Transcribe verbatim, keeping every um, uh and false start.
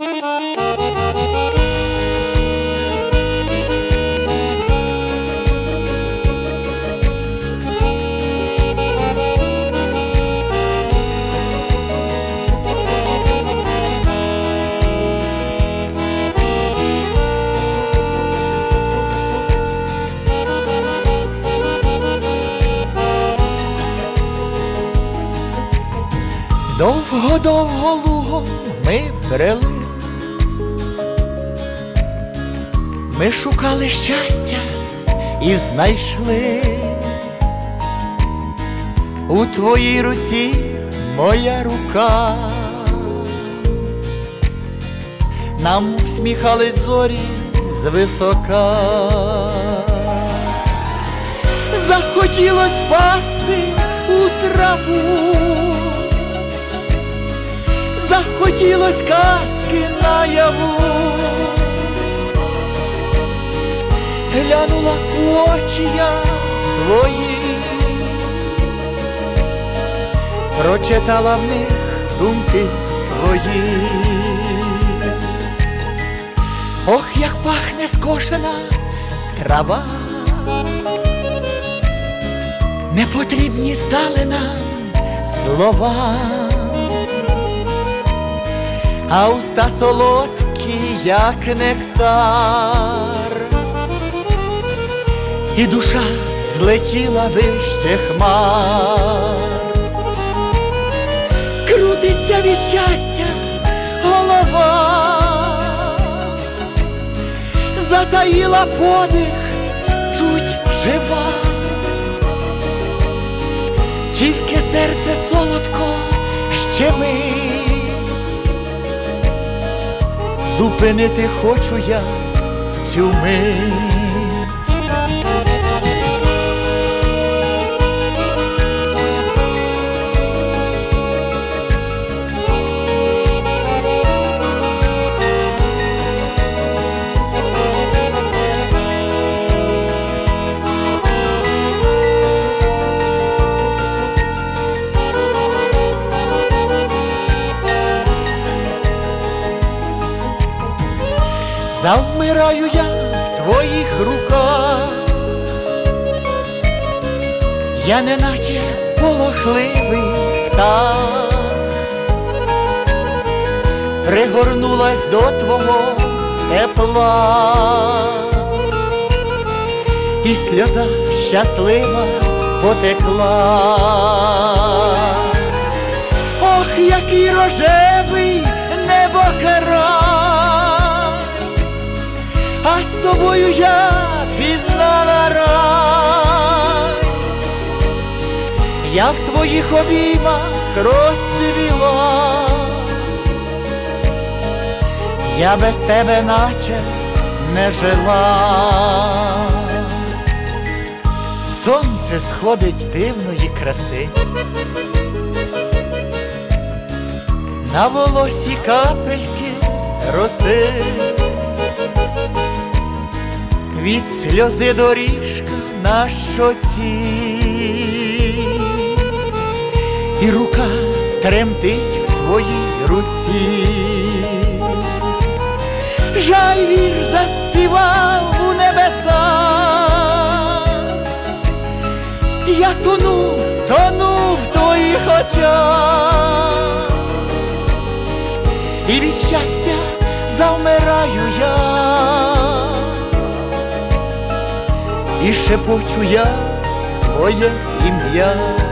Довго-довго лугом ми брели, ми шукали щастя і знайшли. У твоїй руці моя рука, нам всміхались зорі звисока. Захотілось впасти у траву, захотілось казки наяву. Глянула у очі я твої, прочитала в них думки свої. Ох, як пахне скошена трава, не потрібні стали нам слова, а уста солодкі, як нектар, і душа злетіла вище хмар. Крутиться від щастя голова, затаїла подих, чуть жива. Тільки серце солодко щемить, зупинити хочу я цю мить. Завмираю я в твоїх руках, я неначе полохливий птах, пригорнулась до твого тепла, і сльоза щаслива потекла. Ох, який рожевий небокрай, а з тобою я пізнала рай. Я в твоїх обіймах розцвіла, я без тебе наче не жила. Сонце сходить дивної краси, на волосі капельки роси, від сльози доріжка на щоці, і рука тремтить в твоїй руці. Жайвір заспівав у небеса, я тону, тону в твоїх очах, і від щастя завмираю я, і шепочу я твоє ім'я.